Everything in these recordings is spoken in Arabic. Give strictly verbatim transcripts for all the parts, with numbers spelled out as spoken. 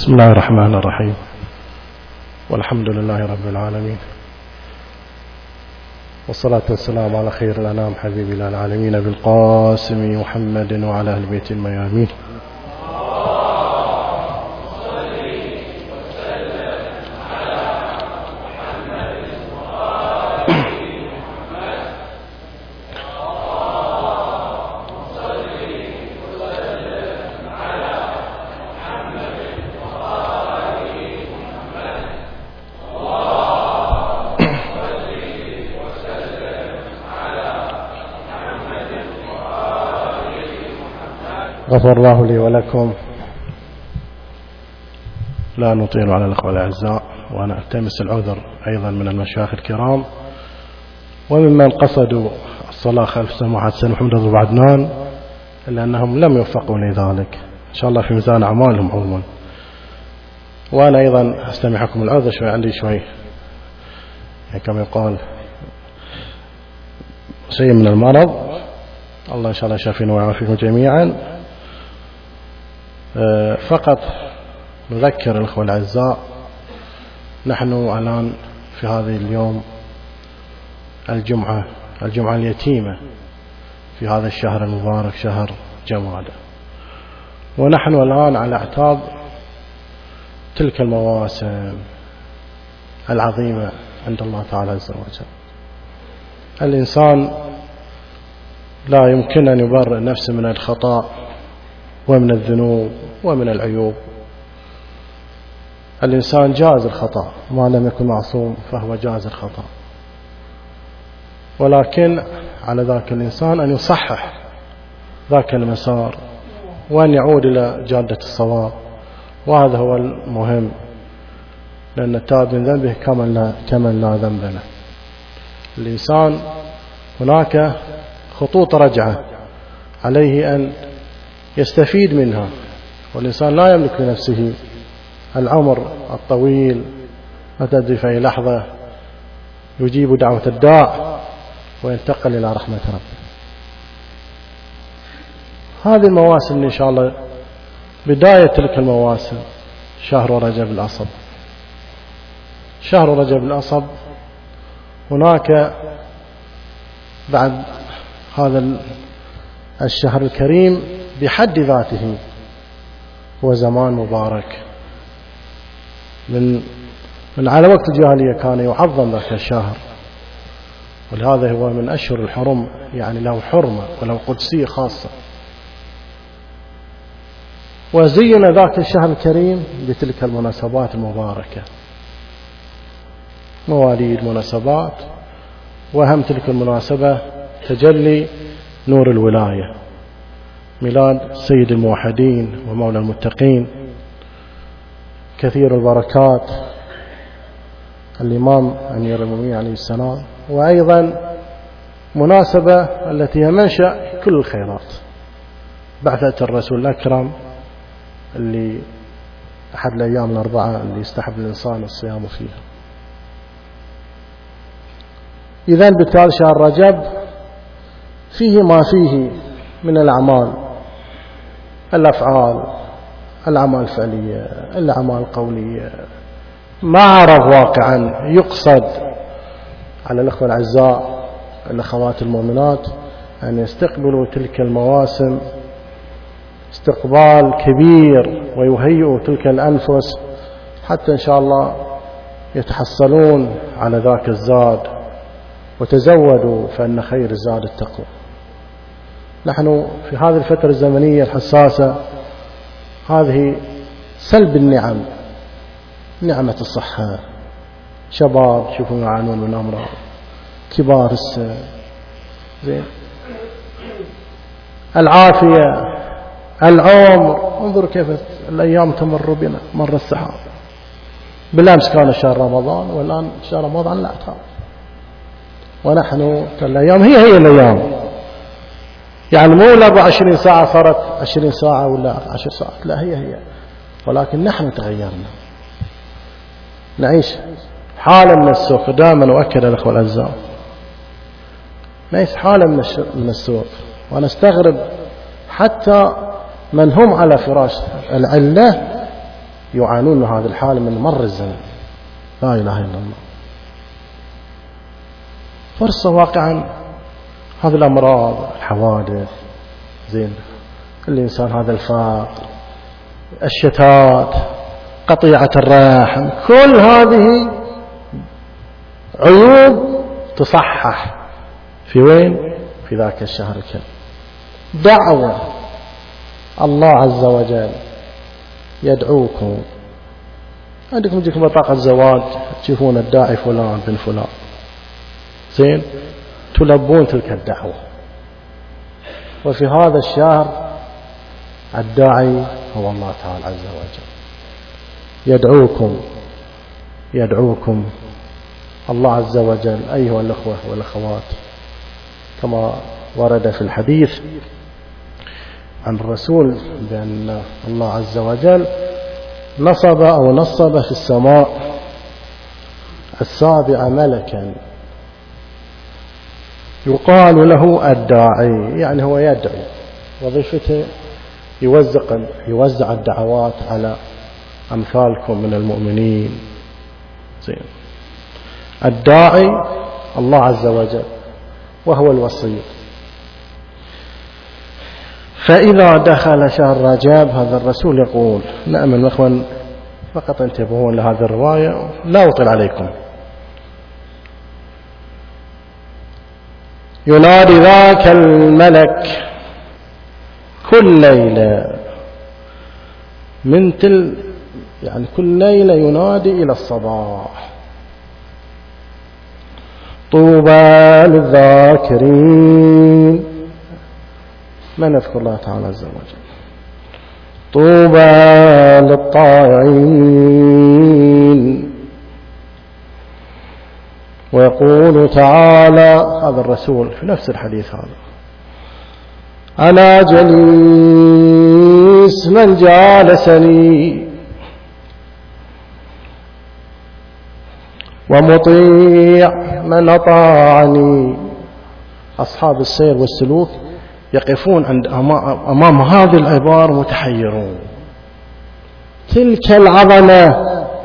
بسم الله الرحمن الرحيم، والحمد لله رب العالمين، والصلاة والسلام على خير الأنام حبيب العالمين بالقاسم محمد وعلى أهل بيت الميامين. غفر الله لي ولكم. لا نطيل على الأخوة الأعزاء، وأنا ألتمس العذر أيضا من المشايخ الكرام وممن قصدوا الصلاة خلف سماحة السيد محمد رضا عدنان، إلا أنهم لم يوفقوا لذلك، إن شاء الله في ميزان أعمالهم عموما. وأنا أيضا أستمعكم العذر، شوي عندي شوي يعني كما يقال شيء من المرض، الله إن شاء الله يشافينا ويعافيكم جميعا. فقط نذكر الأخوة الأعزاء، نحن الآن في هذا اليوم الجمعة الجمعة اليتيمة في هذا الشهر المبارك، شهر جمادى، ونحن الآن على أعتاب تلك المواسم العظيمة عند الله تعالى عز وجل. الإنسان لا يمكن أن يبرئ نفسه من الخطأ ومن الذنوب ومن العيوب. الإنسان جاز الخطأ، ما لم يكن معصوم فهو جاز الخطأ، ولكن على ذاك الإنسان أن يصحح ذاك المسار وأن يعود إلى جادة الصواب، وهذا هو المهم، لأن التائب من ذنبه كمن لا, كمن لا ذنب له. الإنسان هناك خطوط رجعة عليه أن يستفيد منها، والإنسان لا يملك لنفسه العمر الطويل، وتدري في أي لحظة يجيب دعوة الداع وينتقل إلى رحمة ربه. هذه المواسم إن شاء الله بداية تلك المواسم شهر رجب الأصب. شهر رجب الأصب هناك بعد هذا الشهر الكريم بحد ذاته هو زمان مبارك. من من على وقت الجاهلية كان يعظم ذاك الشهر، ولهذا هو من أشهر الحرم، يعني له حرمة وله قدسية خاصة. وزين ذاك الشهر الكريم بتلك المناسبات المباركة، مواليد، مناسبات، وأهم تلك المناسبة تجلي نور الولاية، ميلاد سيد الموحدين ومولى المتقين كثير البركات الإمام أمير المؤمنين عليه السلام، وأيضا مناسبة التي هي منشأ كل الخيرات، بعثة الرسول الأكرم اللي أحد الأيام الأربعة اللي يستحب الإنسان الصيام فيها. إذن بالتالي شهر رجب فيه ما فيه من الأعمال، الأفعال، الأعمال الفعلية، الأعمال القولية، ما عرف واقعا يقصد على الأخوة الأعزاء الأخوات المؤمنات أن يستقبلوا تلك المواسم استقبال كبير، ويهيئوا تلك الأنفس حتى إن شاء الله يتحصلون على ذاك الزاد، وتزودوا فإن خير الزاد التقوى. نحن في هذه الفترة الزمنية الحساسة هذه سلب النعم، نعمة الصحة، شباب شوفوا يعانون من أمراض، كبار السن، زين، العافية، العمر. انظروا كيف الأيام تمر بنا مر السحاب. بالأمس كان شهر رمضان، والآن شهر رمضان لا تعرف، ونحن الأيام هي هي الأيام، يعني مو الأربع عشرين ساعة صارت عشرين ساعة ولا عشر ساعات، لا هي هي، ولكن نحن تغيرنا، نعيش حالة من السوق. دائما أؤكد الأخوة الأعزاء، نعيش حالة من السوق، وأنا استغرب حتى من هم على فراش العلة يعانون من هذه الحالة من مر الزمن. لا إله إلا الله. فرصة واقعا هذه الأمراض، الحوادث، زين، الإنسان هذا الفقر، الشتات، قطيعة الرحم، كل هذه عيوب تصحح في وين؟ في ذاك الشهر الكريم. دعوة الله عز وجل يدعوكم. عندكم تجيكم بطاقة زواج تشوفون الداعي فلان بن فلان، زين، تلبون تلك الدعوة. وفي هذا الشهر الداعي هو الله تعالى عز وجل يدعوكم يدعوكم الله عز وجل أيها الأخوة والأخوات، كما ورد في الحديث عن الرسول بأن الله عز وجل نصب أو نصب في السماء السابع ملكا يقال له الداعي، يعني هو يدعو، وظيفته يوزع يوزع الدعوات على أمثالكم من المؤمنين. زين، الداعي الله عز وجل وهو الوسيط. فإذا دخل شهر رجب، هذا الرسول يقول، نأمل أخوان فقط انتبهون لهذه الرواية لا أطيل عليكم. ينادي ذاك الملك كل ليلة من تل يعني كل ليلة ينادي إلى الصباح: طوبى للذاكرين، من يذكر الله تعالى عز وجل، طوبى للطائعين. ويقول تعالى، هذا الرسول في نفس الحديث هذا: أنا جليس من جالسني، ومطيع من أطاعني. أصحاب السير والسلوك يقفون عند أمام هذه العبارة متحيرون. تلك العظمة،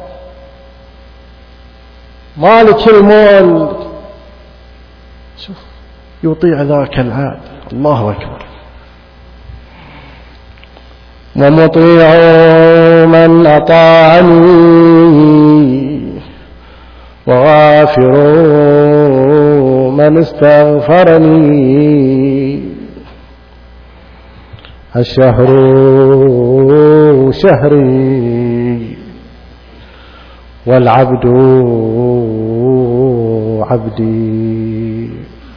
مالك الملك، شوف يطيع ذاك العبد، الله أكبر. ومطيع من أطاعني، وغافر من استغفرني. الشهر شهري والعبد عبدي.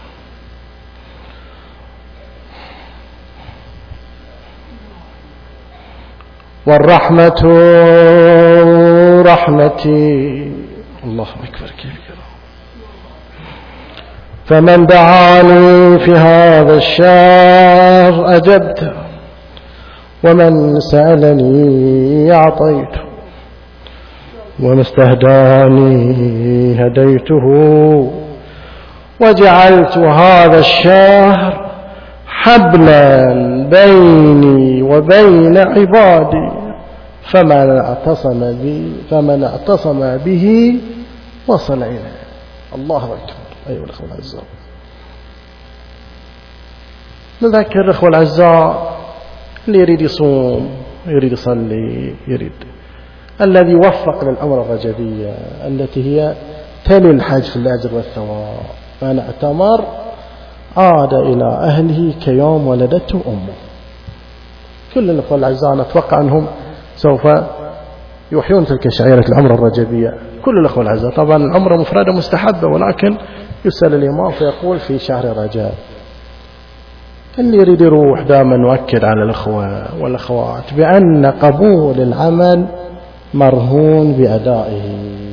والرحمة رحمتي، الله أكبر كبيرا. فمن دعاني في هذا الشهر أجبته، ومن سألني أعطيته، ومن استهداني هديته. وجعلت هذا الشهر حبلا بيني وبين عبادي، فمن اعتصم به فمن اعتصم به وصل إليه. الله أكبر. أيها الأخوة الأعزاء، نذكر الأخوة الأعزاء اللي يريد يصوم، يريد يصلي، يريد الذي وفق للعمرة الرجبية التي هي تلي الحج في الأجر والثواب، من اعتمر عاد إلى أهله كيوم ولدته أمه. كل الأخوة الأعزاء نتوقع أنهم سوف يحيون تلك شعيرة العمرة الرجبية. كل الأخوة الأعزاء، طبعا العمرة مفردة مستحبة، ولكن يسأل الإمام فيقول في شهر رجب. اللي يريد يروح، دائما نؤكد على الأخوة والأخوات بأن قبول العمل مرهون بأدائه.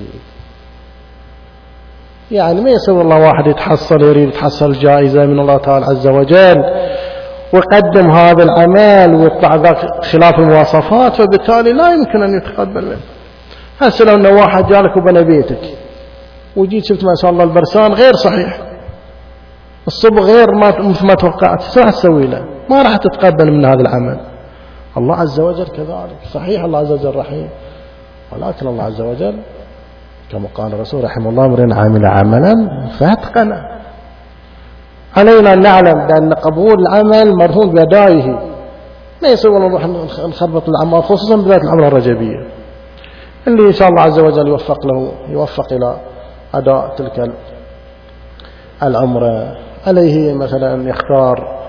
يعني ما يسوي الله واحد يتحصل يريد يتحصل جائزة من الله تعالى عز وجل ويقدم هذا العمل ويطلع ذاك خلاف المواصفات، فبالتالي لا يمكن أن يتقبل منه. هسه لو أن واحد جالك وبنى بيتك وجيت شفت ما شاء الله البرسان غير صحيح، الصبغ غير ما ما توقعت، شو راح تسوي له؟ ما راح تتقبل من هذا العمل. الله عز وجل كذلك، صحيح الله عز وجل رحيم، ولكن الله عز وجل كما قال الرسول رحمه الله امرئ عمل عملا فاتقنه. علينا أن نعلم بأن قبول العمل مرهون بأدائه، ما يسوي نروح نخربط الأعمال خصوصا بداية العمرة الرجبية. اللي إن شاء الله عز وجل يوفق له يوفق إلى أداء تلك العمرة، عليه مثلا أن يختار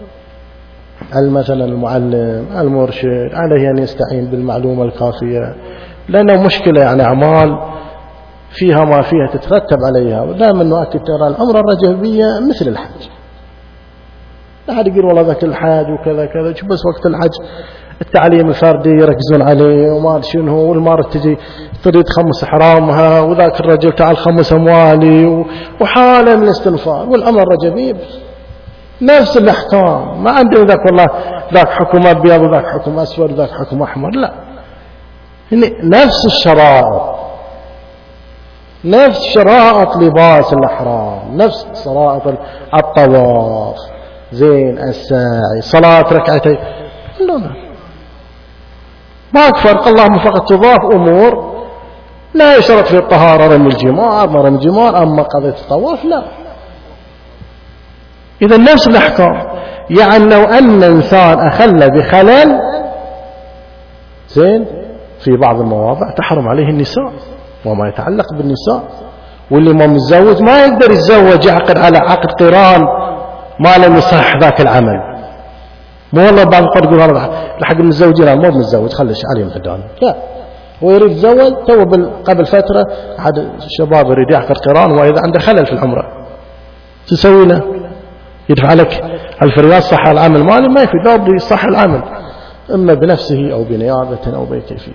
مثلا المعلم المرشد، عليه أن يستعين بالمعلومة الكافية، لأنه مشكلة يعني أعمال فيها ما فيها تترتب عليها. ودائما نؤكد ترى العمرة الرجبية مثل الحج، لا أحد يقول والله ذاك الحج وكذا كذا، شوف بس وقت الحج التعليم الفردي يركزون عليه وما شنو، والمرأة تجي تريد تخمس حرامها وذاك الرجل تعال خمس أموالي وحالة من الاستنفار. والعمرة الرجبية نفس الأحكام، ما عندنا ذاك والله ذاك حكم أبيض وذاك حكم أسود وذاك حكم أحمر، لا، نفس الشرائط، نفس شرائط لباس الأحرام، نفس شرائط الطواف، زين الساعي، صلاة ركعتين، لا ما فرق. اللهم فقط تضاف أمور لا يشترط في الطهارة رمي الجمار ما رمي الجمار، أما قضية الطواف لا. إذا نفس الأحكام. يعني لو أن إنسان أخل بخلل زين في بعض المواضع تحرم عليه النساء وما يتعلق بالنساء، واللي ما متزوج ما يقدر يتزوج يعقد على عقد قران ما لم يصح ذاك العمل. مو والله بعض القرى يقول هذا لحق المتزوجين مو متزوج خليش عليهم حدان، لا، هو يريد يتزوج. تو قبل فترة أحد الشباب يريد يعقد قران وإذا عنده خلل في العمرة تسوي له؟ يدفع لك ألف ريال صح العمل مالي؟ ما يفيد، لابد يصح العمل إما بنفسه أو بنيابة أو بكيفية.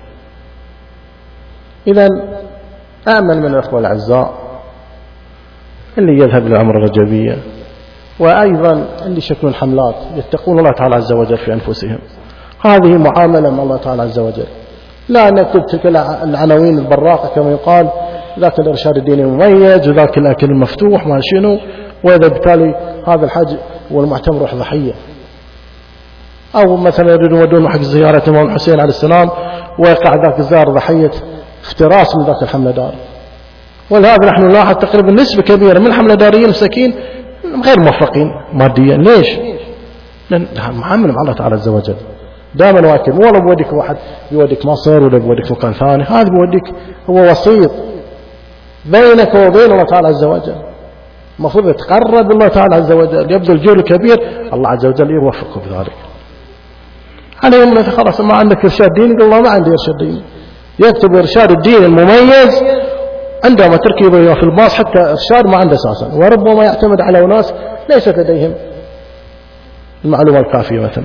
إذا أأمل من الأخوة الأعزاء اللي يذهب للعمرة الرجبية، وأيضا اللي يشكلون حملات يتقون الله تعالى عز وجل في أنفسهم. هذه معاملة مع الله تعالى عز وجل، لا نكتب تلك العناوين البراقة كما يقال ذاك الإرشاد الديني المميز وذاك الأكل المفتوح ما شنو، وإذا بالتالي هذا الحج والمعتمر روح ضحية. أو مثلا يريدون يودون حق زيارة الإمام الحسين عليه السلام ويقع ذاك الزائر ضحية افتراس من ذاك الحملة دار. ولهذا نحن نلاحظ تقريبا نسبة كبيرة من الحملة داريين مساكين غير موفقين ماديا. ليش؟ لأن معاملة مع الله تعالى عز وجل. دائما واكد، ولا بودك واحد بيودك مصر ولا بيودك مكان ثاني، هذا بيودك هو وسيط بينك وبين الله تعالى عز وجل. المفروض يتقرب الله تعالى عز وجل، يبذل جهد كبير، الله عز وجل يوفقه بذلك. عليهم خلاص ما عندك إرشاد ديني، يقول الله ما عندي إرشاد ديني، يكتب إرشاد الدين المميز عندما تركيبه في الباص حتى إرشاد ما عنده أساسا، وربما يعتمد على أناس ليست لديهم المعلومة الكافية مثلا.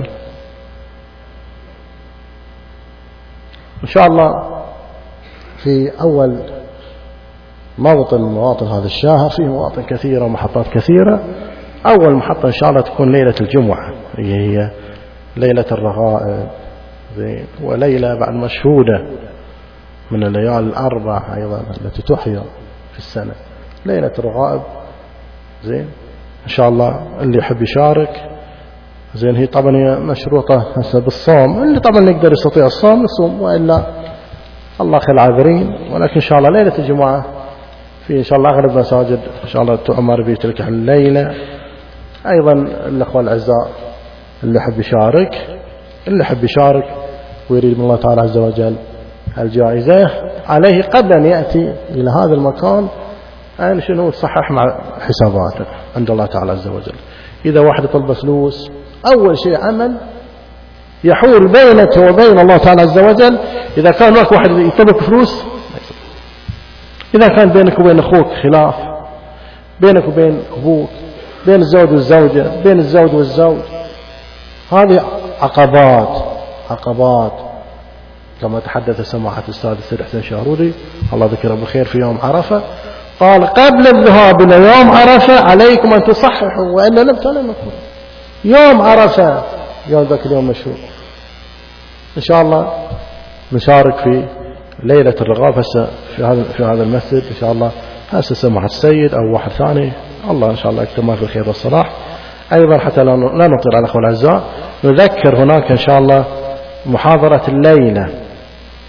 إن شاء الله في أول موطن من مواطن هذا الشهر، فيه مواطن كثيرة ومحطات كثيرة. أول محطة إن شاء الله تكون ليلة الجمعة، هي ليلة الرغائب، زين، وليلة بعد مشهودة من الليالي الأربع أيضا التي تحيا في السنة، ليلة الرغائب. زين، إن شاء الله اللي يحب يشارك. زين، هي طبعا هي مشروطة هسه بالصوم، اللي طبعا يقدر يستطيع الصوم يصوم، وإلا الله خير العاذرين. ولكن إن شاء الله ليلة الجمعة في إن شاء الله أغلب المساجد إن شاء الله تؤمر في تلك الليلة. أيضا الأخوة الأعزاء اللي يحب يشارك اللي يحب يشارك ويريد من الله تعالى عز وجل الجائزة، عليه قبل أن يأتي إلى هذا المكان أن شنو تصحح مع حساباته عند الله تعالى عز وجل. إذا واحد طلب فلوس، أول شيء عمل يحول بينك وبين الله تعالى عز وجل. إذا كان هناك واحد يطلب فلوس، إذا كان بينك وبين أخوك خلاف، بينك وبين أبوك، بين الزوج والزوجة، بين الزوج والزوج، هذه عقبات عقبات كما تحدث سماحة الأستاذ السيد حسين شهرودي الله ذكره بالخير في يوم عرفة، قال قبل الذهاب إلى يوم عرفة عليكم أن تصححوا، وإلا نبتلى نكون يوم عرفة يوم ذاك اليوم مشهور. إن شاء الله نشارك في ليلة الرغاب هسه في هذا في هذا المسجد إن شاء الله، هسه سماحة السيد أو واحد ثاني، الله إن شاء الله يكتمل في الخير والصلاح. أيضا حتى لا نطيل على الأخوة الأعزاء، نذكر هناك إن شاء الله محاضرة الليلة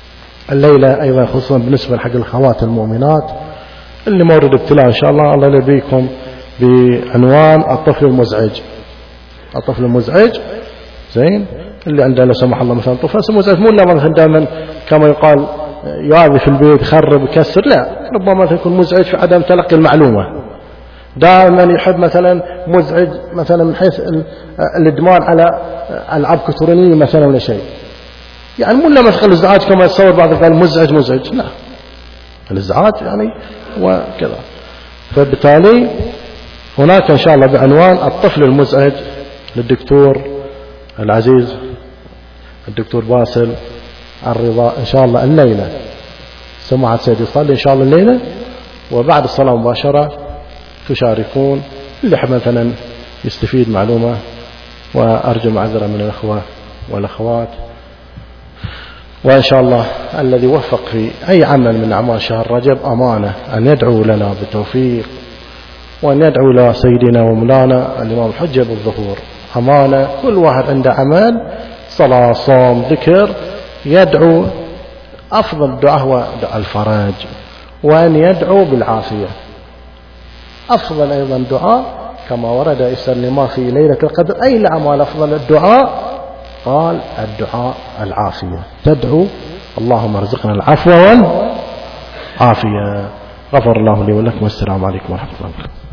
الليلة أيضا خصوصا بالنسبة لحق الأخوات المؤمنات اللي مورد ابتلاء إن شاء الله، الله يبيكم بعنوان الطفل المزعج. الطفل المزعج زين، اللي عنده لا سمح الله مثلا طفل مزعج، مو إلا مثلا دائما كما يقال يعاذي في البيت يخرب يكسر، لا، ربما يكون مزعج في عدم تلقي المعلومة. دائما يحب مثلا مزعج مثلا من حيث الادمان على ألعاب كترونية مثلا ولا شيء، يعني مو إلا مثلا الازعاج كما يتصور بعض قال مزعج مزعج، لا، الازعاج يعني وكذا. فبالتالي هناك إن شاء الله بعنوان الطفل المزعج للدكتور العزيز الدكتور باسل الرضا إن شاء الله الليلة. سماحة سيدي يصلي إن شاء الله الليلة، وبعد الصلاة مباشرة تشاركون اللي حب مثلا يستفيد معلومة، وأرجو معذرة من الأخوة والأخوات. وإن شاء الله الذي وفق في أي عمل من أعمال شهر رجب أمانة أن يدعو لنا بالتوفيق، وأن يدعو إلى سيدنا ومولانا الإمام الحجة بالظهور. أمانة كل واحد عنده عمل صلاة صوم ذكر يدعو، أفضل دعاء هو دعاء الفرج، وأن يدعو بالعافية. أفضل أيضا دعاء كما ورد يسأل ما في ليلة القدر أي الأعمال أفضل الدعاء، قال الدعاء العافية، تدعو اللهم ارزقنا العفو والعافية. غفر الله لي ولكم والسلام عليكم ورحمة الله وبركاته.